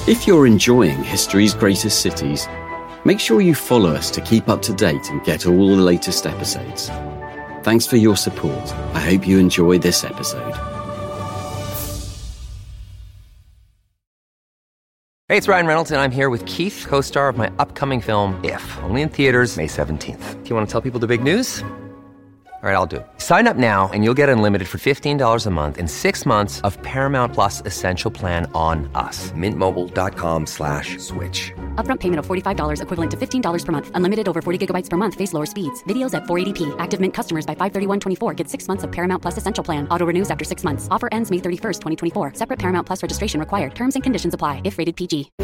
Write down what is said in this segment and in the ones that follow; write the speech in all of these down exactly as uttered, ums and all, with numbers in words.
If you're enjoying history's greatest cities, make sure you follow us to keep up to date and get all the latest episodes. Thanks for your support. I hope you enjoy this episode. Hey, it's Ryan Reynolds, and I'm here with Keith, co-star of my upcoming film, If, only in theaters May seventeenth. Do you want to tell people the big news? All right, I'll do it. Sign up now and you'll get unlimited for fifteen dollars a month and six months of Paramount Plus Essential Plan on us. Mint Mobile dot com slash switch. Upfront payment of forty-five dollars equivalent to fifteen dollars per month. Unlimited over forty gigabytes per month. Face lower speeds. Videos at four eighty p. Active Mint customers by five thirty-one twenty-four get six months of Paramount Plus Essential Plan. Auto renews after six months. Offer ends May thirty-first, twenty twenty-four. Separate Paramount Plus registration required. Terms and conditions apply if rated P G.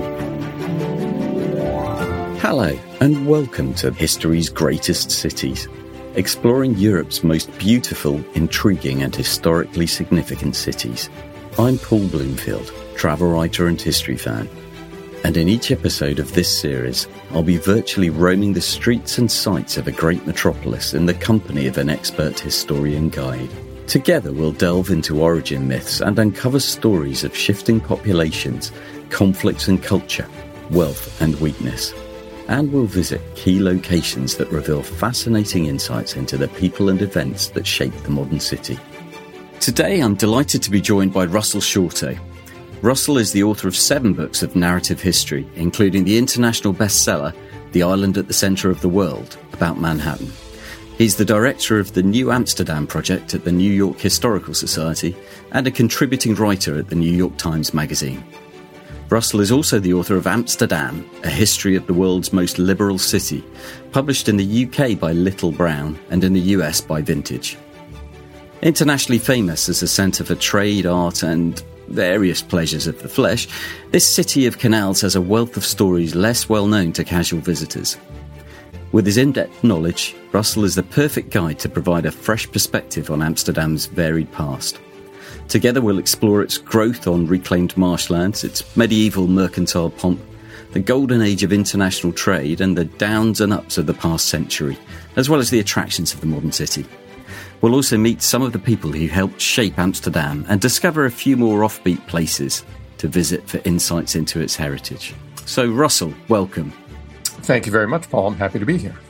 Hello, and welcome to History's Greatest Cities, exploring Europe's most beautiful, intriguing and historically significant cities. I'm Paul Bloomfield, travel writer and history fan, and in each episode of this series, I'll be virtually roaming the streets and sights of a great metropolis in the company of an expert historian guide. Together we'll delve into origin myths and uncover stories of shifting populations, conflicts and culture, wealth and weakness. And we'll visit key locations that reveal fascinating insights into the people and events that shape the modern city. Today, I'm delighted to be joined by Russell Shorto. Russell is the author of seven books of narrative history, including the international bestseller, The Island at the Centre of the World, about Manhattan. He's the director of the New Amsterdam Project at the New York Historical Society and a contributing writer at the New York Times Magazine. Russell is also the author of Amsterdam, A History of the World's Most Liberal City, published in the U K by Little Brown and in the U S by Vintage. Internationally famous as a centre for trade, art and various pleasures of the flesh, this city of canals has a wealth of stories less well known to casual visitors. With his in-depth knowledge, Russell is the perfect guide to provide a fresh perspective on Amsterdam's varied past. Together we'll explore its growth on reclaimed marshlands, its medieval mercantile pomp, the golden age of international trade and the downs and ups of the past century, as well as the attractions of the modern city. We'll also meet some of the people who helped shape Amsterdam and discover a few more offbeat places to visit for insights into its heritage. So Russell, welcome. Thank you very much, Paul. I'm happy to be here.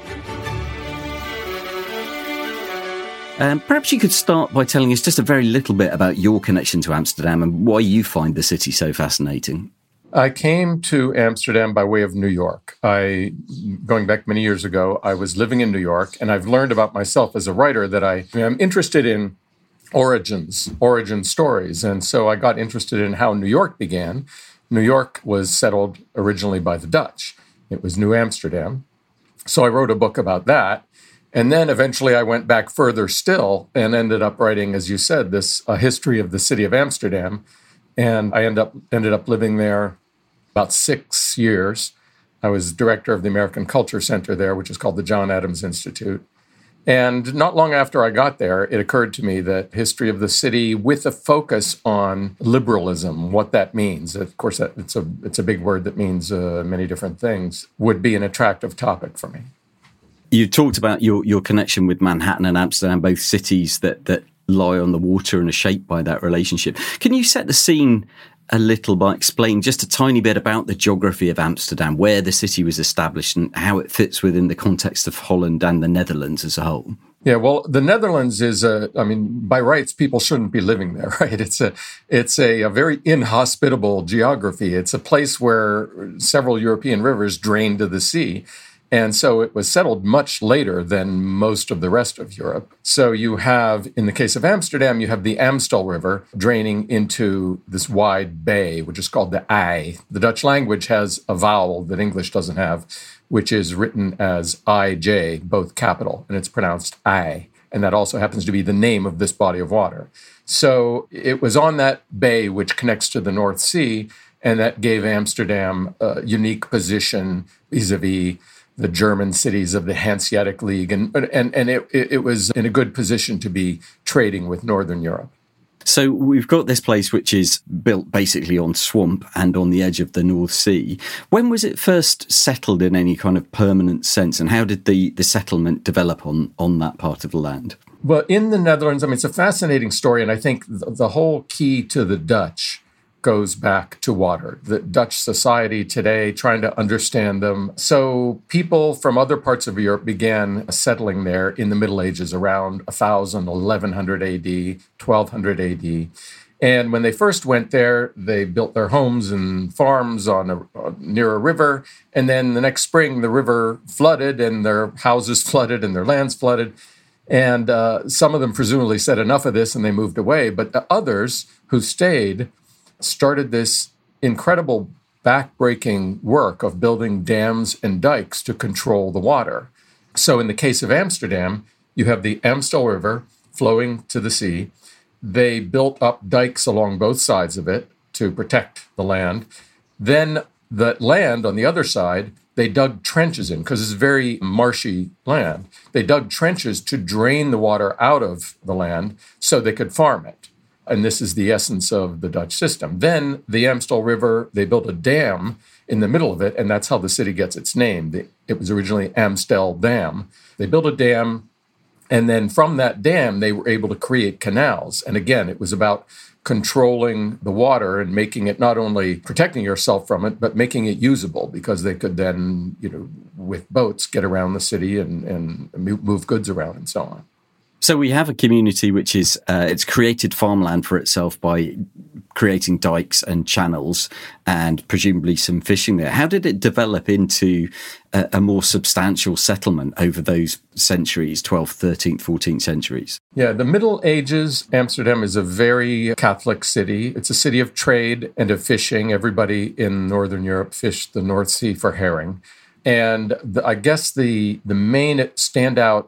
Um, perhaps you could start by telling us just a very little bit about your connection to Amsterdam and why you find the city so fascinating. I came to Amsterdam by way of New York. I, going back many years ago, I was living in New York, and I've learned about myself as a writer that I am interested in origins, origin stories. And so I got interested in how New York began. New York was settled originally by the Dutch. It was New Amsterdam. So I wrote a book about that. And then eventually I went back further still and ended up writing, as you said, this a history of the city of Amsterdam. And I end up ended up living there about six years. I was director of the American Culture Center there, which is called the John Adams Institute. And not long after I got there, it occurred to me that history of the city with a focus on liberalism, what that means, of course, that it's a, it's a big word that means uh, many different things, would be an attractive topic for me. You talked about your, your connection with Manhattan and Amsterdam, both cities that, that lie on the water and are shaped by that relationship. Can you set the scene a little by explaining just a tiny bit about the geography of Amsterdam, where the city was established and how it fits within the context of Holland and the Netherlands as a whole? Yeah, well, the Netherlands is a, I mean, by rights, people shouldn't be living there, right? It's a, it's a, a very inhospitable geography. It's a place where several European rivers drain to the sea. And so it was settled much later than most of the rest of Europe. So you have, in the case of Amsterdam, you have the Amstel River draining into this wide bay, which is called the I. The Dutch language has a vowel that English doesn't have, which is written as I J, both capital, and it's pronounced I. And that also happens to be the name of this body of water. So it was on that bay, which connects to the North Sea, and that gave Amsterdam a unique position vis-a-vis the German cities of the Hanseatic League, and and and it it was in a good position to be trading with Northern Europe. So we've got this place which is built basically on swamp and on the edge of the North Sea. When was it first settled in any kind of permanent sense, and how did the, the settlement develop on, on that part of the land? Well, in the Netherlands, I mean, it's a fascinating story, and I think the, the whole key to the Dutch goes back to water. The Dutch society today, trying to understand them. So people from other parts of Europe began settling there in the Middle Ages around one thousand, eleven hundred A D, twelve hundred A D. And when they first went there, they built their homes and farms on a, uh, near a river. And then the next spring, the river flooded and their houses flooded and their lands flooded. And uh, some of them presumably said enough of this and they moved away. But the others who stayed started this incredible backbreaking work of building dams and dikes to control the water. So in the case of Amsterdam, you have the Amstel River flowing to the sea. They built up dikes along both sides of it to protect the land. Then the land on the other side, they dug trenches in because it's very marshy land. They dug trenches to drain the water out of the land so they could farm it. And this is the essence of the Dutch system. Then the Amstel River, they built a dam in the middle of it, and that's how the city gets its name. It was originally Amstel Dam. They built a dam, and then from that dam, they were able to create canals. And again, it was about controlling the water and making it not only protecting yourself from it, but making it usable, because they could then, you know, with boats, get around the city and, and move goods around and so on. So we have a community which is, uh, it's created farmland for itself by creating dikes and channels and presumably some fishing there. How did it develop into a, a more substantial settlement over those centuries, twelfth, thirteenth, fourteenth centuries? Yeah, the Middle Ages, Amsterdam is a very Catholic city. It's a city of trade and of fishing. Everybody in Northern Europe fished the North Sea for herring. And the, I guess the, the main standout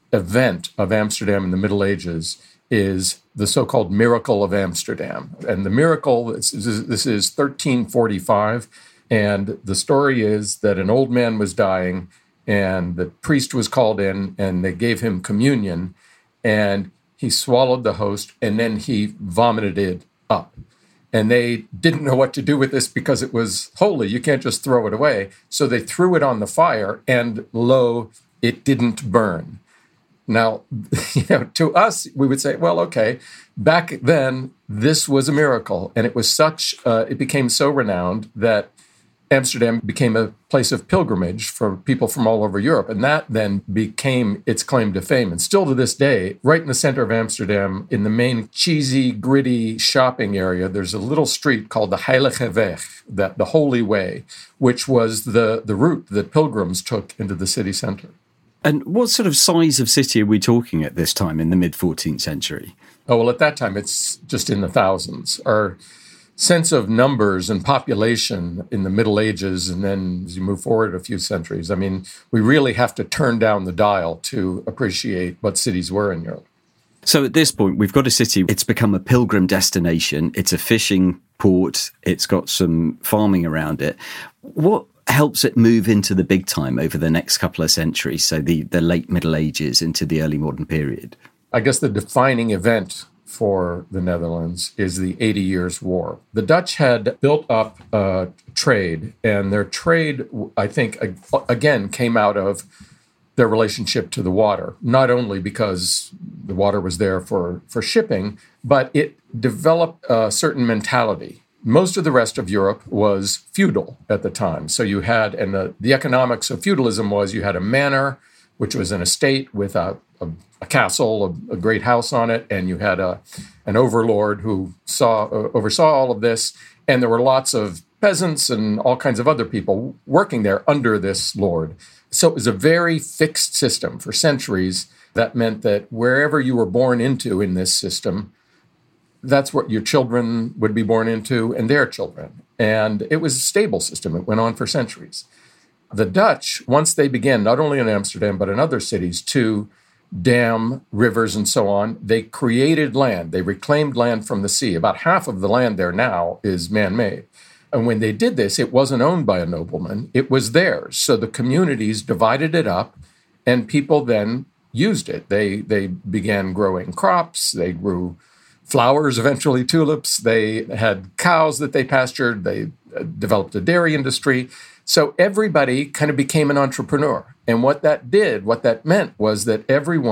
event of Amsterdam in the Middle Ages is the so-called Miracle of Amsterdam. And the miracle, this is, this is thirteen forty-five, and the story is that an old man was dying, and the priest was called in, and they gave him communion, and he swallowed the host, and then he vomited it up. And they didn't know what to do with this because it was holy. You can't just throw it away. So they threw it on the fire, and lo, it didn't burn. Now, you know, to us, we would say, well, okay, back then, this was a miracle. And it was such, uh, it became so renowned that Amsterdam became a place of pilgrimage for people from all over Europe. And that then became its claim to fame. And still to this day, right in the center of Amsterdam, in the main cheesy, gritty shopping area, there's a little street called the Heilige Weg, that, the Holy Way, which was the, the route that pilgrims took into the city center. And what sort of size of city are we talking at this time in the mid-fourteenth century? Oh, well, at that time, it's just in the thousands. Our sense of numbers and population in the Middle Ages, and then as you move forward a few centuries, I mean, we really have to turn down the dial to appreciate what cities were in Europe. So at this point, we've got a city, it's become a pilgrim destination. It's a fishing port. It's got some farming around it. What helps it move into the big time over the next couple of centuries, so the, the late Middle Ages into the early modern period? I guess the defining event for the Netherlands is the Eighty Years' War. The Dutch had built up uh, trade, and their trade, I think, again, came out of their relationship to the water, not only because the water was there for, for shipping, but it developed a certain mentality. Most of the rest of Europe was feudal at the time. So you had, and the, the economics of feudalism was you had a manor, which was an estate with a, a, a castle, a, a great house on it, and you had a, an overlord who saw uh, oversaw all of this, and there were lots of peasants and all kinds of other people working there under this lord. So it was a very fixed system for centuries. That meant that wherever you were born into in this system, that's what your children would be born into and their children. And it was a stable system. It went on for centuries. The Dutch, once they began, not only in Amsterdam, but in other cities, to dam rivers and so on, they created land. They reclaimed land from the sea. About half of the land there now is man-made. And when they did this, it wasn't owned by a nobleman. It was theirs. So the communities divided it up, and people then used it. They, they began growing crops. They grew flowers, eventually tulips. They had cows that they pastured. They developed a dairy industry. So everybody kind of became an entrepreneur. And what that did, what that meant was that everyone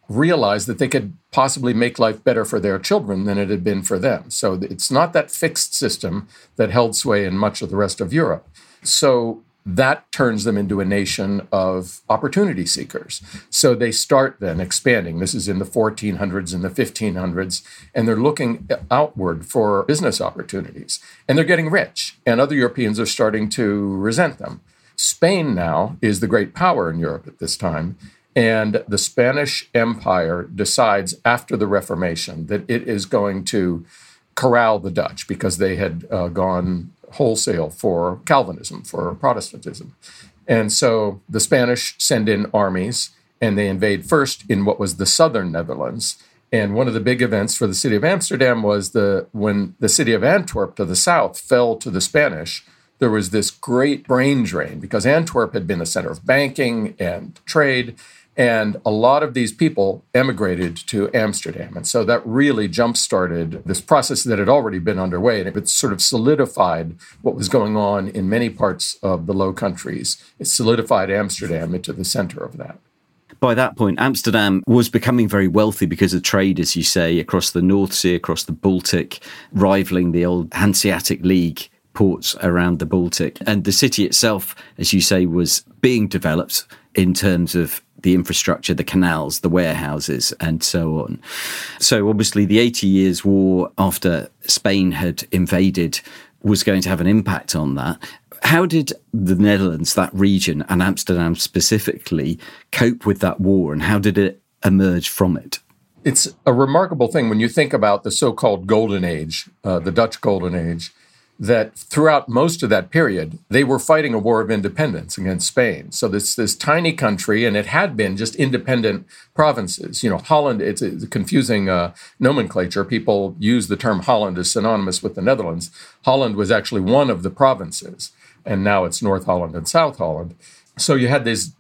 realized that they could possibly make life better for their children than it had been for them. So it's not that fixed system that held sway in much of the rest of Europe. So that turns them into a nation of opportunity seekers. So they start then expanding. This is in the fourteen hundreds and the fifteen hundreds, and they're looking outward for business opportunities. And they're getting rich, and other Europeans are starting to resent them. Spain now is the great power in Europe at this time, and the Spanish Empire decides after the Reformation that it is going to corral the Dutch because they had uh, gone wholesale for Calvinism, for Protestantism. And so the Spanish send in armies, and they invade first in what was the southern Netherlands. And one of the big events for the city of Amsterdam was the when the city of Antwerp to the south fell to the Spanish, there was this great brain drain because Antwerp had been the center of banking and trade. And a lot of these people emigrated to Amsterdam. And so that really jump-started this process that had already been underway. And it sort of solidified what was going on in many parts of the Low Countries. It solidified Amsterdam into the center of that. By that point, Amsterdam was becoming very wealthy because of trade, as you say, across the North Sea, across the Baltic, rivaling the old Hanseatic League ports around the Baltic. And the city itself, as you say, was being developed in terms of the infrastructure, the canals, the warehouses, and so on. So obviously the eighty Years' War after Spain had invaded was going to have an impact on that. How did the Netherlands, that region, and Amsterdam specifically, cope with that war, and how did it emerge from it? It's a remarkable thing when you think about the so-called Golden Age, uh, the Dutch Golden Age, that throughout most of that period, they were fighting a war of independence against Spain. So this this tiny country, and it had been just independent provinces. You know, Holland, it's a, it's a confusing uh, nomenclature. People use the term Holland as synonymous with the Netherlands. Holland was actually one of the provinces, and now it's North Holland and South Holland. So you had this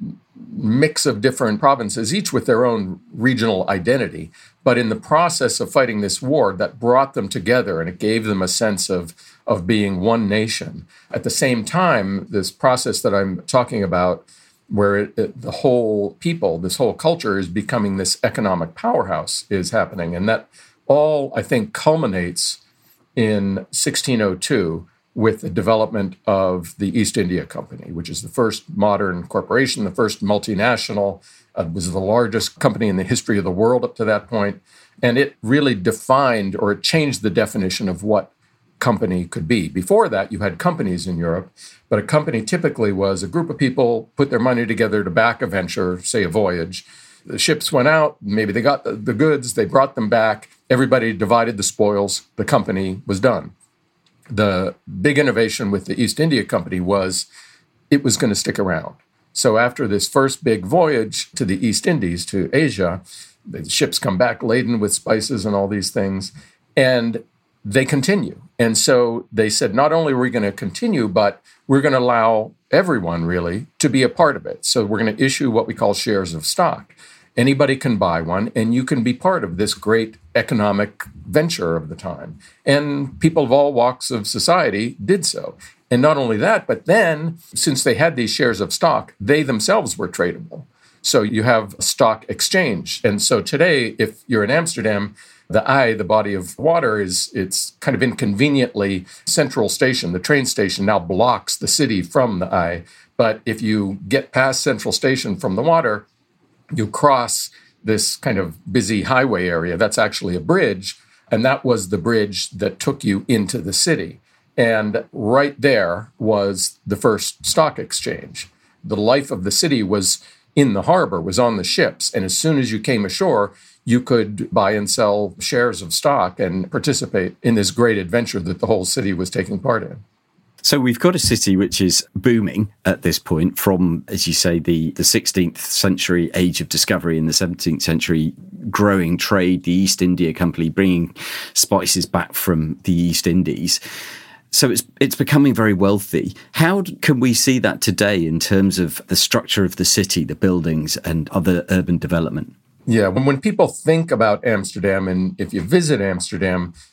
mix of different provinces, each with their own regional identity. But in the process of fighting this war, that brought them together, and it gave them a sense of of being one nation. At the same time, this process that I'm talking about, where it, it, the whole people, this whole culture is becoming this economic powerhouse is happening. And that all, I think, culminates in sixteen oh two with the development of the East India Company, which is the first modern corporation, the first multinational. Uh, was the largest company in the history of the world up to that point. And it really defined, or it changed the definition of what company could be. Before that, you had companies in Europe, but a company typically was a group of people put their money together to back a venture, say a voyage. The ships went out, maybe they got the, the goods, they brought them back, everybody divided the spoils, the company was done. The big innovation with the East India Company was it was going to stick around. So after this first big voyage to the East Indies, to Asia, the ships come back laden with spices and all these things, and they continue. And so they said, not only are we going to continue, but we're going to allow everyone really to be a part of it. So we're going to issue what we call shares of stock. Anybody can buy one, and you can be part of this great economic venture of the time. And people of all walks of society did so. And not only that, but then, since they had these shares of stock, they themselves were tradable. So you have a stock exchange. And so today, if you're in Amsterdam, the I, the body of water, is it's kind of inconveniently Central Station. The train station now blocks the city from the I. But if you get past Central Station from the water, you cross this kind of busy highway area. That's actually a bridge. And that was the bridge that took you into the city. And right there was the first stock exchange. The life of the city was in the harbor, was on the ships. And as soon as you came ashore, you could buy and sell shares of stock and participate in this great adventure that the whole city was taking part in. So we've got a city which is booming at this point from, as you say, the, the sixteenth century age of discovery and the seventeenth century growing trade, the East India Company bringing spices back from the East Indies. So it's it's becoming very wealthy. How can we see that today in terms of the structure of the city, the buildings and other urban development? Yeah, when, when people think about Amsterdam, and if you visit Amsterdam,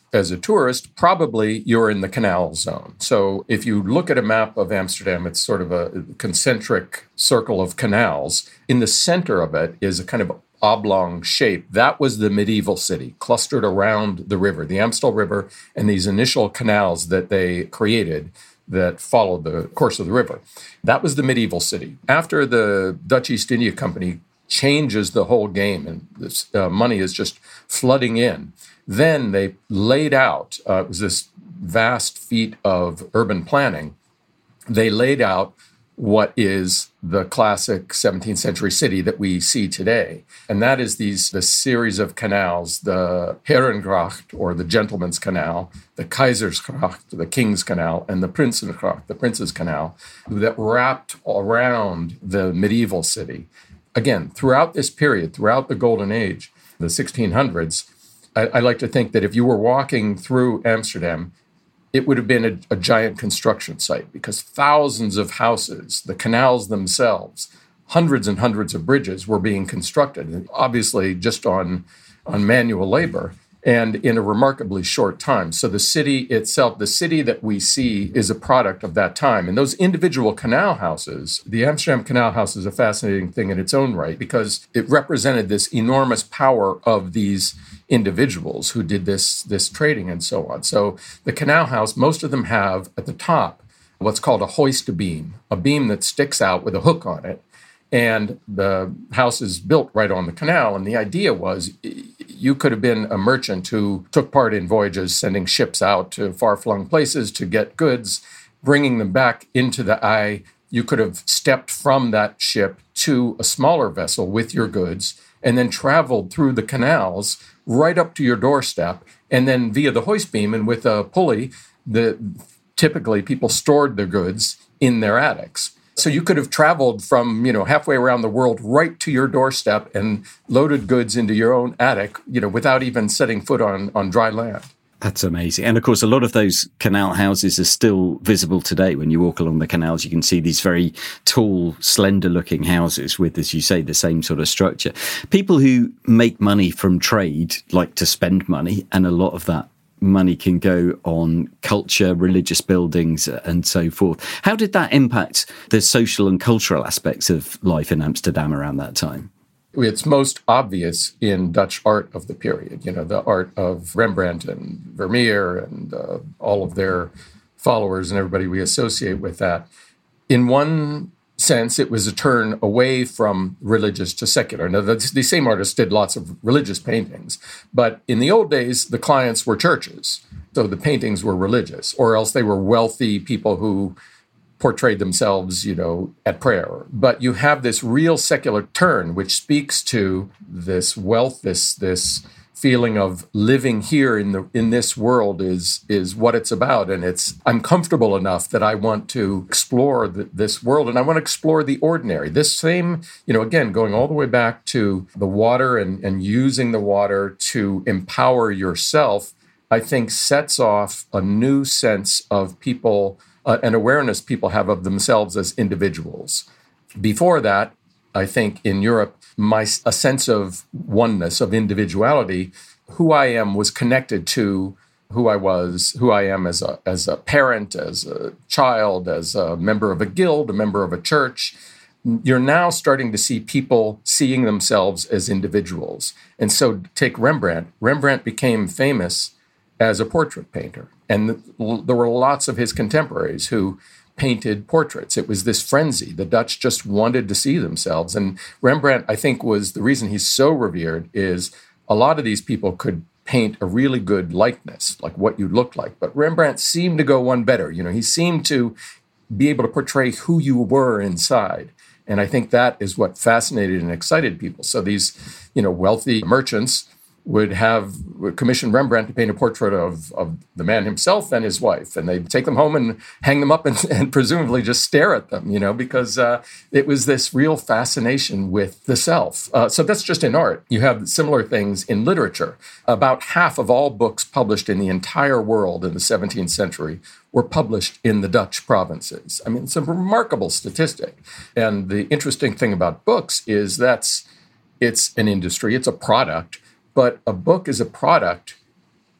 as a tourist, probably you're in the canal zone. So if you look at a map of Amsterdam, it's sort of a concentric circle of canals. In the center of it is a kind of oblong shape. That was the medieval city, clustered around the river, the Amstel River, and these initial canals that they created that followed the course of the river. That was the medieval city. After the Dutch East India Company changes the whole game and this uh, money is just flooding in, then they laid out, uh, it was this vast feat of urban planning, they laid out what is the classic seventeenth century city that we see today. And that is these the series of canals, the Herengracht, or the Gentleman's Canal, the Keizersgracht, the King's Canal, and the Prinsengracht, the Prince's Canal, that wrapped around the medieval city. Again, throughout this period, throughout the Golden Age, the sixteen hundreds, I, I like to think that if you were walking through Amsterdam, it would have been a, a giant construction site because thousands of houses, the canals themselves, hundreds and hundreds of bridges were being constructed, obviously just on, on manual labor and in a remarkably short time. So the city itself, the city that we see is a product of that time. And those individual canal houses, the Amsterdam Canal House is a fascinating thing in its own right because it represented this enormous power of these individuals who did this, this trading and so on. So the canal house, most of them have at the top what's called a hoist beam, a beam that sticks out with a hook on it. And the house is built right on the canal. And the idea was you could have been a merchant who took part in voyages, sending ships out to far-flung places to get goods, bringing them back into the Eye. You could have stepped from that ship to a smaller vessel with your goods and then traveled through the canals right up to your doorstep. And then via the hoist beam and with a pulley, the, typically people stored their goods in their attics. So you could have traveled from, you know, halfway around the world right to your doorstep and loaded goods into your own attic, you know, without even setting foot on, on dry land. That's amazing. And of course, a lot of those canal houses are still visible today. When you walk along the canals, you can see these very tall, slender looking houses with, as you say, the same sort of structure. People who make money from trade like to spend money, and a lot of that money can go on culture, religious buildings, and so forth. How did that impact the social and cultural aspects of life in Amsterdam around that time? It's most obvious in Dutch art of the period, you know, the art of Rembrandt and Vermeer and uh, all of their followers and everybody we associate with that. In one sense, it was a turn away from religious to secular. Now, the same artists did lots of religious paintings, but in the old days, the clients were churches, so the paintings were religious, or else they were wealthy people who portrayed themselves, you know, at prayer. But you have this real secular turn, which speaks to this wealth, this this feeling of living here in the in this world is is what it's about. And it's, I'm comfortable enough that I want to explore the, this world, and I want to explore the ordinary. This same, you know, again, going all the way back to the water and, and using the water to empower yourself, I think sets off a new sense of people, uh, an awareness people have of themselves as individuals. Before that, I think in Europe, my a sense of oneness, of individuality, who I am was connected to who I was, who I am as a as a parent, as a child, as a member of a guild, a member of a church. You're now starting to see people seeing themselves as individuals. And so take Rembrandt. Rembrandt became famous as a portrait painter. And there were lots of his contemporaries who painted portraits. It was this frenzy. The Dutch just wanted to see themselves. And Rembrandt, I think, was the reason he's so revered is a lot of these people could paint a really good likeness, like what you looked like. But Rembrandt seemed to go one better. You know, he seemed to be able to portray who you were inside. And I think that is what fascinated and excited people. So these, you know, wealthy merchants would have would commission Rembrandt to paint a portrait of, of the man himself and his wife. And they'd take them home and hang them up and, and presumably just stare at them, you know, because uh, it was this real fascination with the self. Uh, so that's just in art. You have similar things in literature. About half of all books published in the entire world in the seventeenth century were published in the Dutch provinces. I mean, it's a remarkable statistic. And the interesting thing about books is that's it's an industry, it's a product. But a book is a product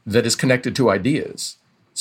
that is connected to ideas.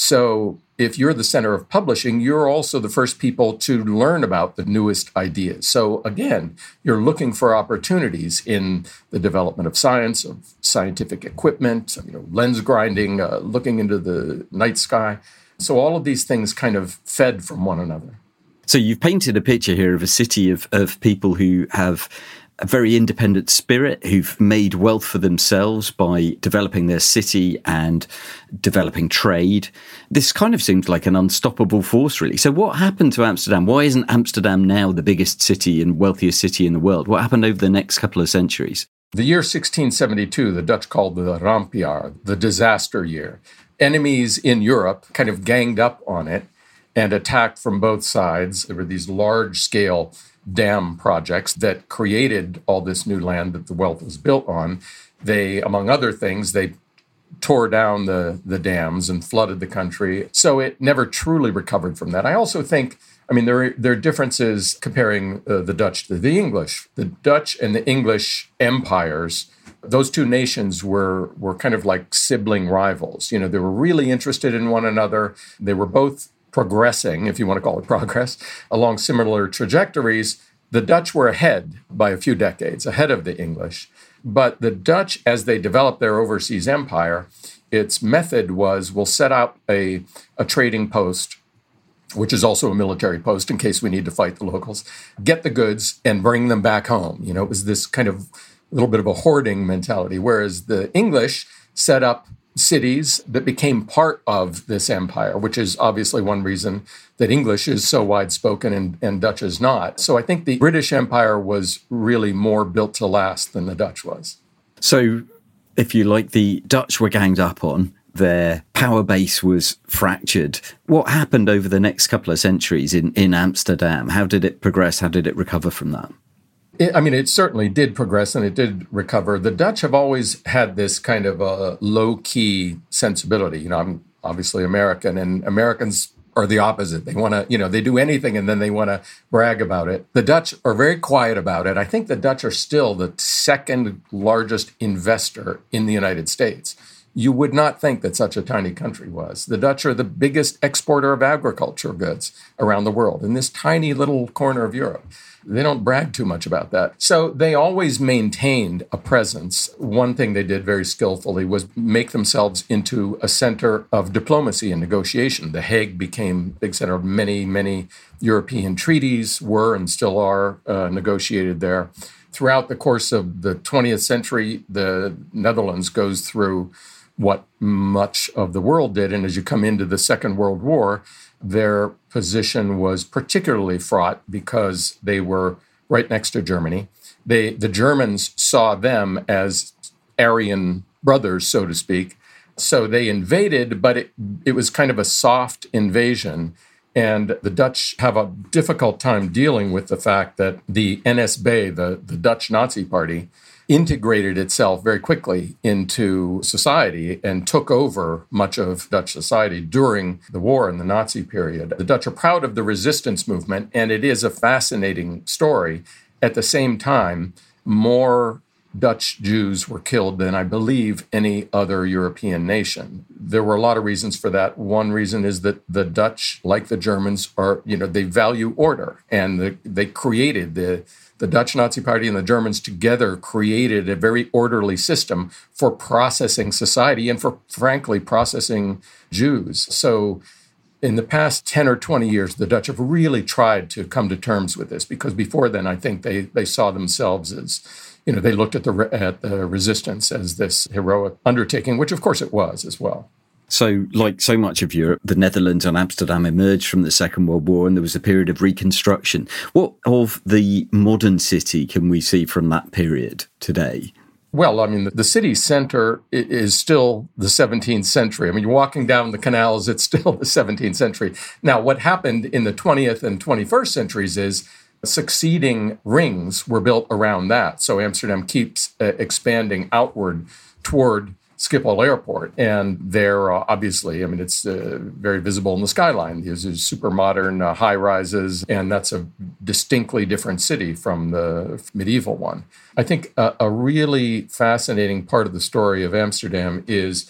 So if you're the center of publishing, you're also the first people to learn about the newest ideas. So again, you're looking for opportunities in the development of science, of scientific equipment, you know, lens grinding, uh, looking into the night sky. So all of these things kind of fed from one another. So you've painted a picture here of a city of, of people who have a very independent spirit, who've made wealth for themselves by developing their city and developing trade. This kind of seems like an unstoppable force, really. So what happened to Amsterdam? Why isn't Amsterdam now the biggest city and wealthiest city in the world? What happened over the next couple of centuries? The year sixteen seventy-two, the Dutch called the Rampjaar, the disaster year. Enemies in Europe kind of ganged up on it and attacked from both sides. There were these large-scale dam projects that created all this new land that the wealth was built on. They, among other things, they tore down the, the dams and flooded the country. So it never truly recovered from that. I also think, I mean, there are, there are differences comparing uh, the Dutch to the English. The Dutch and the English empires, those two nations were, were kind of like sibling rivals. You know, they were really interested in one another. They were both progressing, if you want to call it progress, along similar trajectories. The Dutch were ahead by a few decades, ahead of the English. But the Dutch, as they developed their overseas empire, its method was, we'll set up a, a trading post, which is also a military post in case we need to fight the locals, get the goods and bring them back home. You know, it was this kind of little bit of a hoarding mentality, whereas the English set up cities that became part of this empire, which is obviously one reason that English is so wide-spoken and, and Dutch is not. So I think the British Empire was really more built to last than the Dutch was. So, if you like, the Dutch were ganged up on, their power base was fractured. What happened over the next couple of centuries in, in Amsterdam? How did it progress? How did it recover from that? It, I mean, it certainly did progress and it did recover. The Dutch have always had this kind of a low-key sensibility. You know, I'm obviously American, and Americans are the opposite. They want to, you know, they do anything and then they want to brag about it. The Dutch are very quiet about it. I think the Dutch are still the second largest investor in the United States. You would not think that such a tiny country was. The Dutch are the biggest exporter of agricultural goods around the world in this tiny little corner of Europe. They don't brag too much about that. So they always maintained a presence. One thing they did very skillfully was make themselves into a center of diplomacy and negotiation. The Hague became a big center of many, many European treaties were and still are uh, negotiated there. Throughout the course of the twentieth century, the Netherlands goes through what much of the world did. And as you come into the Second World War, their position was particularly fraught because they were right next to Germany. They, the Germans saw them as Aryan brothers, so to speak. So they invaded, but it, it was kind of a soft invasion. And the Dutch have a difficult time dealing with the fact that the N S B, the, the Dutch Nazi Party, integrated itself very quickly into society and took over much of Dutch society during the war and the Nazi period. The Dutch are proud of the resistance movement, and it is a fascinating story. At the same time, more Dutch Jews were killed than I believe any other European nation. There were a lot of reasons for that. One reason is that the Dutch, like the Germans, are, you know, they value order, and the, they created the The Dutch Nazi Party and the Germans together created a very orderly system for processing society and for, frankly, processing Jews. So in the past ten or twenty years, the Dutch have really tried to come to terms with this, because before then, I think they they saw themselves as, you know, they looked at the at the resistance as this heroic undertaking, which of course it was as well. So, like so much of Europe, the Netherlands and Amsterdam emerged from the Second World War, and there was a period of reconstruction. What of the modern city can we see from that period today? Well, I mean, the city center is still the seventeenth century. I mean, you're walking down the canals, it's still the seventeenth century. Now, what happened in the twentieth and twenty-first centuries is succeeding rings were built around that. So Amsterdam keeps uh, expanding outward toward Schiphol Airport. And there, uh, obviously, I mean, it's uh, very visible in the skyline. These are super modern uh, high rises, and that's a distinctly different city from the medieval one. I think a, a really fascinating part of the story of Amsterdam is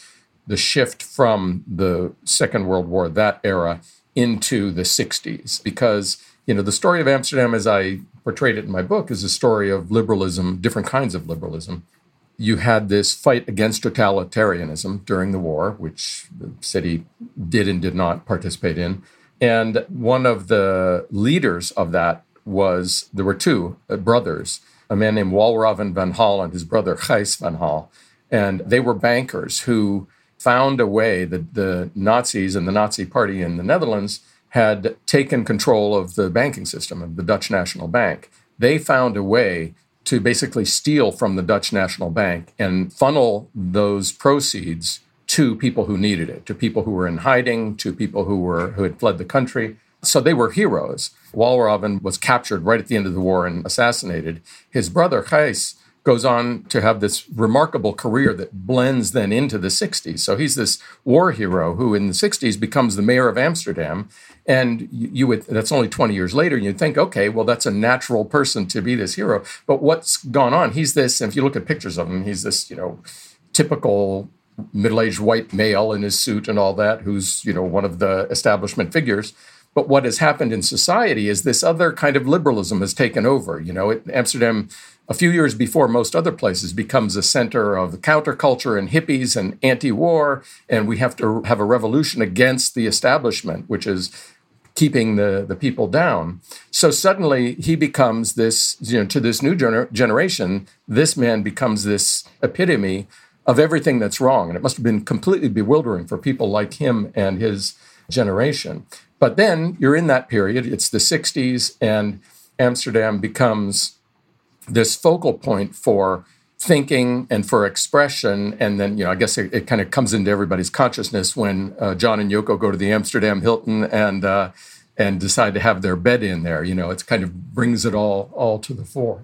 the shift from the Second World War, that era, into the sixties. Because, you know, the story of Amsterdam, as I portrayed it in my book, is a story of liberalism, different kinds of liberalism. You had this fight against totalitarianism during the war, which the city did and did not participate in. And one of the leaders of that was, there were two brothers, a man named Walraven van Hal and his brother Gijs van Hal. And they were bankers who found a way that the Nazis and the Nazi Party in the Netherlands had taken control of the banking system, of the Dutch National Bank. They found a way to basically steal from the Dutch National Bank and funnel those proceeds to people who needed it, to people who were in hiding, to people who were who had fled the country. So they were heroes. Walraven was captured right at the end of the war and assassinated. His brother, Gijs, goes on to have this remarkable career that blends then into the sixties. So he's this war hero who in the sixties becomes the mayor of Amsterdam. And you would, that's only twenty years later, and you'd think, okay, well, that's a natural person to be this hero. But what's gone on? He's this, and if you look at pictures of him, he's this, you know, typical middle-aged white male in his suit and all that, who's, you know, one of the establishment figures. But what has happened in society is this other kind of liberalism has taken over. You know, it, Amsterdam, a few years before most other places, becomes a center of counterculture and hippies and anti-war, and we have to have a revolution against the establishment, which is keeping the, the people down. So suddenly he becomes this, you know, to this new gener- generation, this man becomes this epitome of everything that's wrong. And it must have been completely bewildering for people like him and his generation. But then you're in that period, it's the sixties, and Amsterdam becomes this focal point for thinking and for expression. And then, you know, I guess it, it kind of comes into everybody's consciousness when uh, John and Yoko go to the Amsterdam Hilton and uh, and decide to have their bed in there. You know, it kind of brings it all all to the fore.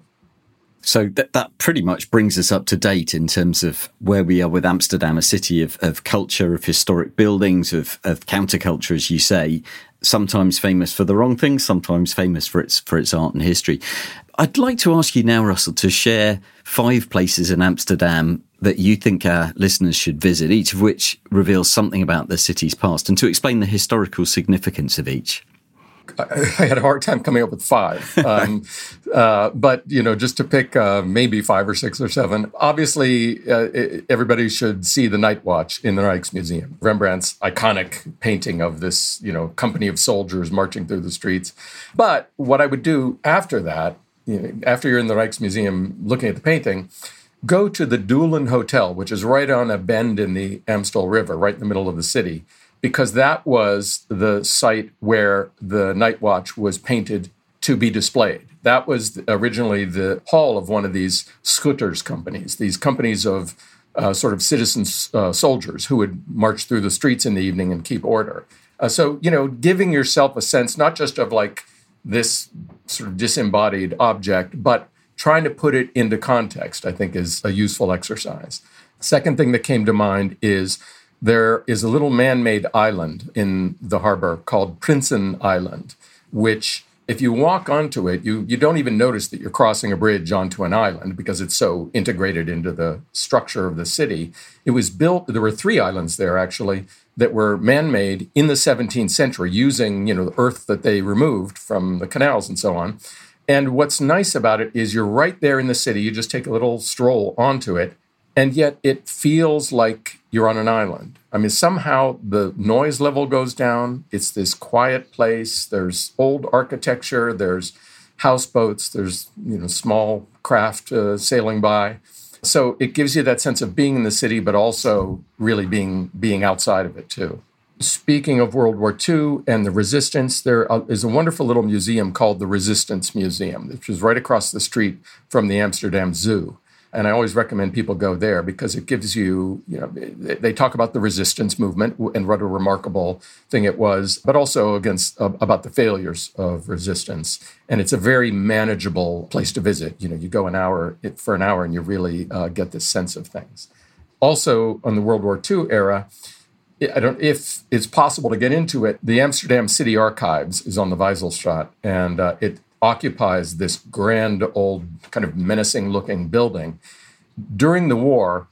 So that that pretty much brings us up to date in terms of where we are with Amsterdam, a city of, of culture, of historic buildings, of, of counterculture, as you say, sometimes famous for the wrong things, sometimes famous for its for its art and history. I'd like to ask you now, Russell, to share five places in Amsterdam that you think our listeners should visit, each of which reveals something about the city's past, and to explain the historical significance of each. I had a hard time coming up with five. Um, uh, but, you know, just to pick uh, maybe five or six or seven, obviously uh, it, everybody should see the Night Watch in the Rijksmuseum. Rembrandt's iconic painting of this, you know, company of soldiers marching through the streets. But what I would do after that, you know, after you're in the Rijksmuseum looking at the painting, go to the Doelen Hotel, which is right on a bend in the Amstel River, right in the middle of the city, because that was the site where the Night Watch was painted to be displayed. That was originally the hall of one of these schutters companies, these companies of uh, sort of citizen uh, soldiers who would march through the streets in the evening and keep order. Uh, so, you know, giving yourself a sense not just of like this sort of disembodied object, but trying to put it into context, I think, is a useful exercise. Second thing that came to mind is there is a little man-made island in the harbor called Prinsen Island, which, if you walk onto it, you, you don't even notice that you're crossing a bridge onto an island because it's so integrated into the structure of the city. It was built, there were three islands there, actually, that were man-made in the seventeenth century using, you know, the earth that they removed from the canals and so on. And what's nice about it is you're right there in the city. You just take a little stroll onto it, and yet it feels like you're on an island. I mean, somehow the noise level goes down. It's this quiet place. There's old architecture. There's houseboats. There's, you know, small craft uh, sailing by. So it gives you that sense of being in the city, but also really being being outside of it too. Speaking of World War Two and the resistance, there is a wonderful little museum called the Resistance Museum, which is right across the street from the Amsterdam Zoo. And I always recommend people go there because it gives you, you know, they talk about the resistance movement and what a remarkable thing it was, but also against uh, about the failures of resistance. And it's a very manageable place to visit. You know, you go an hour for an hour and you really uh, get this sense of things. Also, on the World War Two era, I don't if it's possible to get into it. The Amsterdam City Archives is on the Wijzelstraat, and uh, it occupies this grand old kind of menacing looking building. During the war,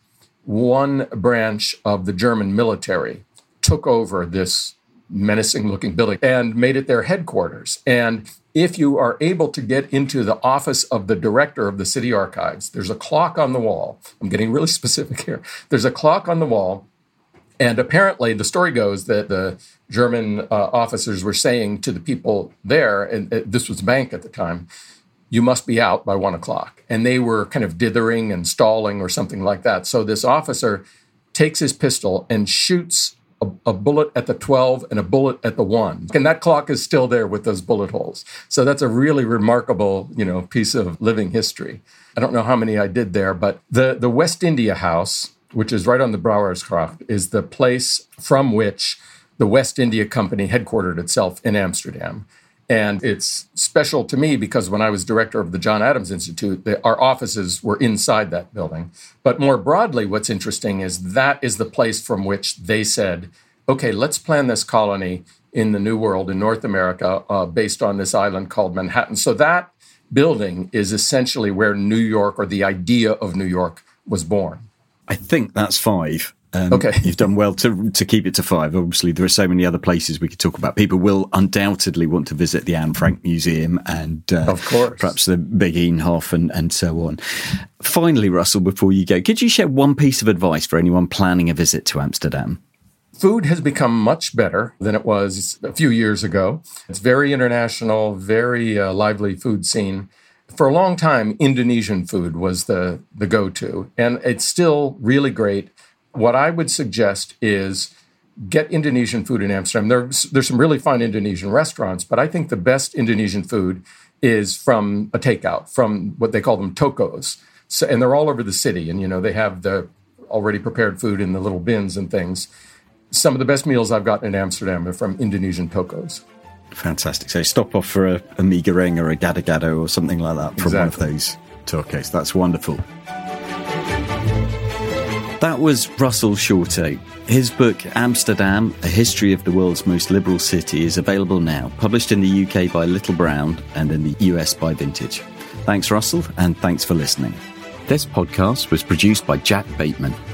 one branch of the German military took over this menacing-looking building and made it their headquarters. And if you are able to get into the office of the director of the city archives, there's a clock on the wall. I'm getting really specific here. There's a clock on the wall, and apparently the story goes that the German uh, officers were saying to the people there, and uh, this was a bank at the time, you must be out by one o'clock. And they were kind of dithering and stalling or something like that. So this officer takes his pistol and shoots a, a bullet at the twelve and a bullet at the one. And that clock is still there with those bullet holes. So that's a really remarkable, you know, piece of living history. I don't know how many I did there, but the, the West India House, which is right on the Brouwersgracht, is the place from which the West India Company headquartered itself in Amsterdam. And it's special to me because when I was director of the John Adams Institute, the, our offices were inside that building. But more broadly, what's interesting is that is the place from which they said, okay, let's plan this colony in the New World in North America uh, based on this island called Manhattan. So that building is essentially where New York, or the idea of New York, was born. I think that's five. Um, okay. You've done well to to keep it to five. Obviously, there are so many other places we could talk about. People will undoubtedly want to visit the Anne Frank Museum and uh, of course. perhaps the Big Ehenhof and, and so on. Finally, Russell, before you go, could you share one piece of advice for anyone planning a visit to Amsterdam? Food has become much better than it was a few years ago. It's very international, very uh, lively food scene. For a long time, Indonesian food was the, the go-to, and it's still really great. What I would suggest is get Indonesian food in Amsterdam. There's, there's some really fine Indonesian restaurants, but I think the best Indonesian food is from a takeout, from what they call them tokos. So, and they're all over the city, and, you know, they have the already prepared food in the little bins and things. Some of the best meals I've gotten in Amsterdam are from Indonesian tokos. Fantastic. So stop off for a, a mie goreng or a gado-gado or something like that from exactly. one of those tokos. That's wonderful. That was Russell Shorto. His book, Amsterdam, A History of the World's Most Liberal City, is available now, published in the U K by Little Brown and in the U S by Vintage. Thanks, Russell, and thanks for listening. This podcast was produced by Jack Bateman.